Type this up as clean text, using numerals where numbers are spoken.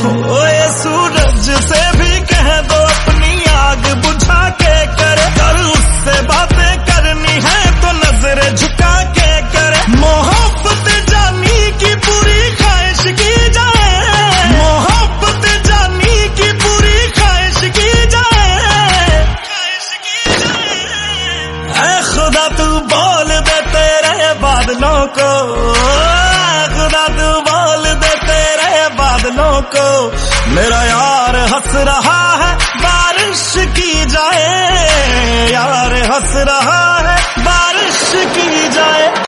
ओए सूरज से भी कह दो अपनी आग बुझा के करे, कर उससे बातें करनी है तो नजर झुका के करे। मोहब्बत जानी की पूरी ख्वाहिश की जाए, मोहब्बत जानी की पूरी ख्वाहिश की जाए, ख्वाहिश की जाए। ऐ खुदा तू बोल दे तेरे बादलों को, खुदा तू बोल दे तेरे बादलों को, मेरा यार हंस रहा है बारिश की जाए, यार हंस रहा है बारिश की जाए।